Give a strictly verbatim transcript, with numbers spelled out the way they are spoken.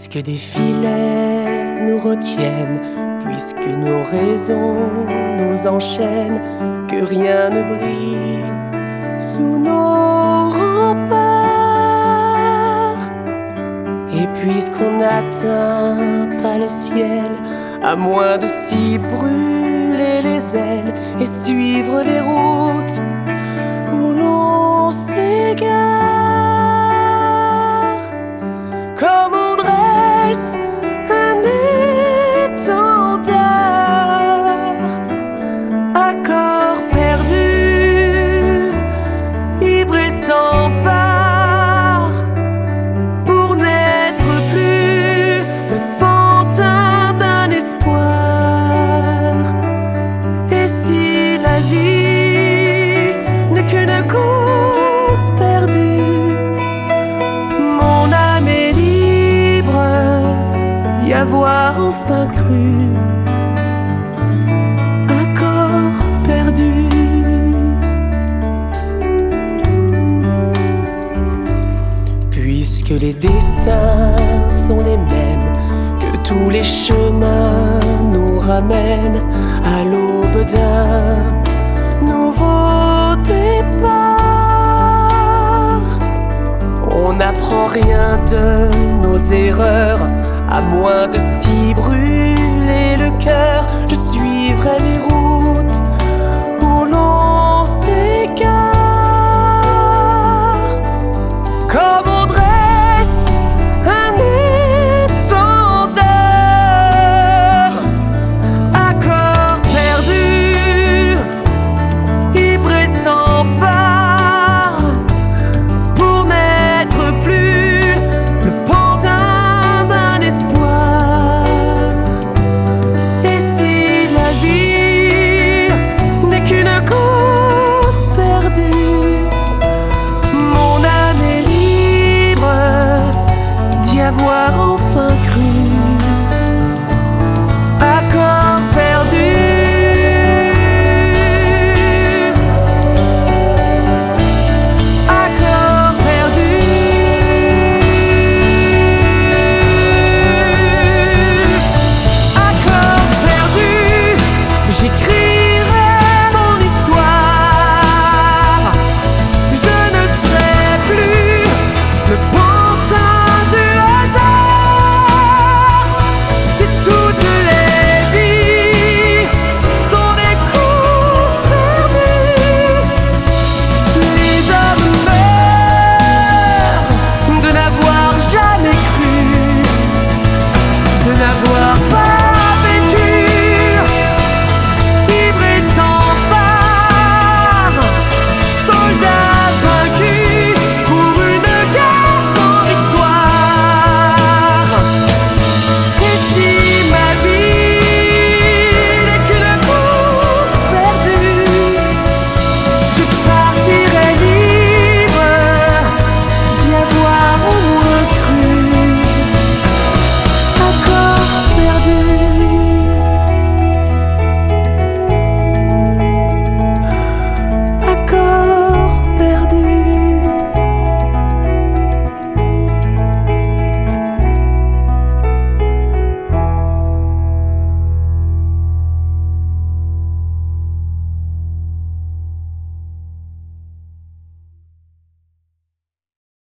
Puisque des filets nous retiennent, puisque nos raisons nous enchaînent, que rien ne brille sous nos remparts. Et puisqu'on n'atteint pas le ciel, à moins de s'y brûler les ailes et suivre les routes où l'on s'égare, comme on dresse un étendard à corps perdu, ivre et sans phare, pour n'être plus le pantin d'un espoir. Et si la vie n'est qu'une cause perdue, mon âme est libre d'y avoir enfin cru, à corps perdu. Puisque les destins sont les mêmes, que tous les chemins nous ramènent à l'aube d'un nouveau départ, on n'apprend rien de nos erreurs, à moins de s'y brûler le cœur. Je suivrai les routes où l'on s'égare, comme on dresse un étendard à corps perdu, ivre et sans phare, pour n'être plus le pantin d'un espoir. Et si la vie n'est qu'une cause perdue, mon âme est libre d'y avoir enfin cru, à corps perdu. À corps perdu. À corps perdu, j'écrirai mon histoire. Je ne serai plus le pantin du hasard. Si toutes les vies sont des courses perdues, les hommes meurent de n'avoir jamais cru, de n'avoir pas